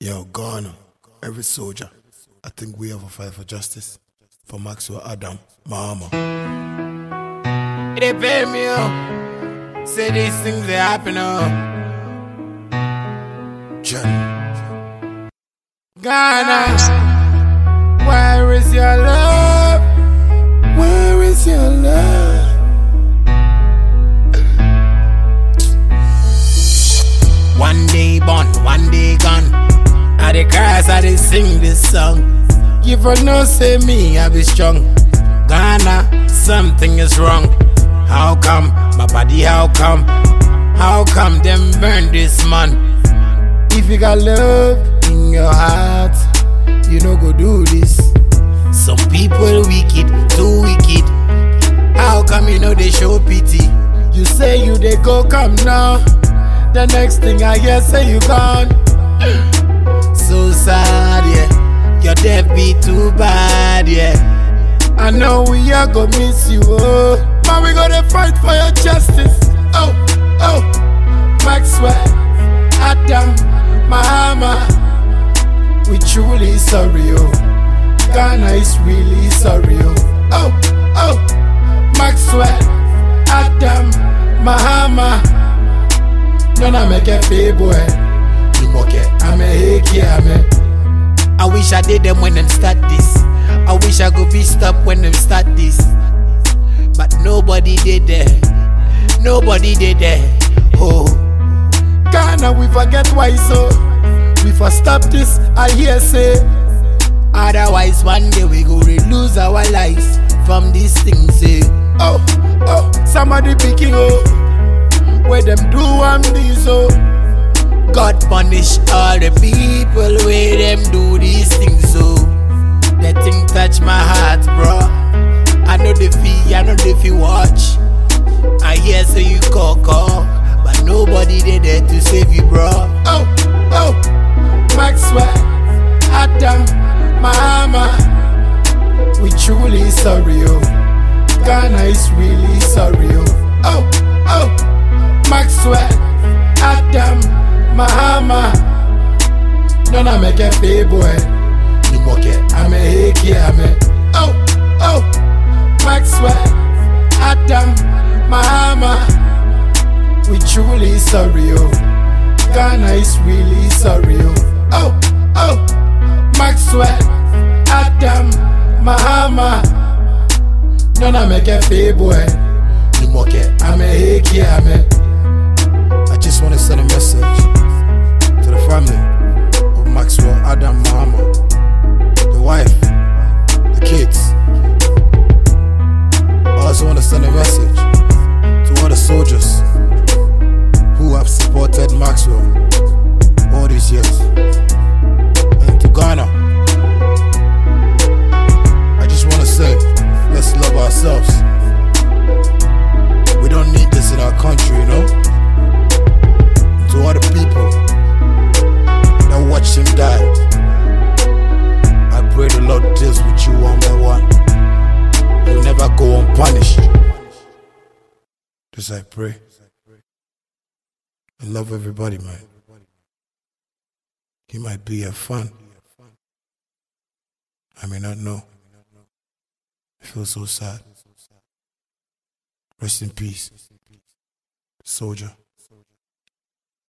Yo, Ghana, every soldier, I think we have a fight for justice. For Maxwell Adam Mahama. They pay me up. Say these things they happen up. Johnny. Ghana, where is your love? Where is your love? One day born, one day gone. I dey cry as I dey sing this song. You for no say me, I be strong. Ghana, something is wrong. How come, my body, how come? How come them burn this man? If you got love in your heart, you no go do this. Some people wicked, too wicked. How come you know they show pity? You say you they go come now. The next thing I hear say you gone. So sad, yeah. Your death be too bad, yeah. I know we are gonna miss you, oh. Man, we gonna fight for your justice. Oh, oh. Maxwell, Adam, Mahama. We truly sorry, oh. Ghana is really sorry, oh. Oh, oh. Maxwell, Adam, Mahama. Nona make a pay boy. You moke, I'm a heki, I'm a. I wish I did them when them start this. I wish I could be stopped when them start this. But nobody did that. Nobody did that. Oh, Ghana, we forget why so. We for stop this, I hear say. Otherwise one day we go lose our lives from these things, say. Oh, oh, somebody picking oh. Where them do this oh. God punish all the people where them do these things so. That thing touch my heart, bro. I know the fee, I know the fee watch. I hear say you call, but nobody they there to save you, bro. Oh, oh, Maxwell, Adam, Mahama. We truly sorry, oh. Ghana is really sorry, oh. Oh, oh, Maxwell, Adam, Mahama. Nona make a pay boy. You moke, I'm a heki, I'm a. Oh, oh. Maxwell, Adam, Mahama. We truly sorry, oh. Ghana is really sorry, oh. Oh, oh. Maxwell, Adam, Mahama. Nona make a pay boy. You moke, I'm a heki, I'm a. I just want to send a message to the family of Maxwell Adam Mahama, the wife, the kids. I also want to send a message to all the soldiers who have supported Maxwell all these years. And to Ghana, I just want to say, let's love ourselves. We don't need this in our country, you know? To all the people that watch him die, I pray the Lord deals with you one by one. You'll never go unpunished. This I pray. I love everybody, man. He might be a fun. I may not know. I feel so sad. Rest in peace, soldier.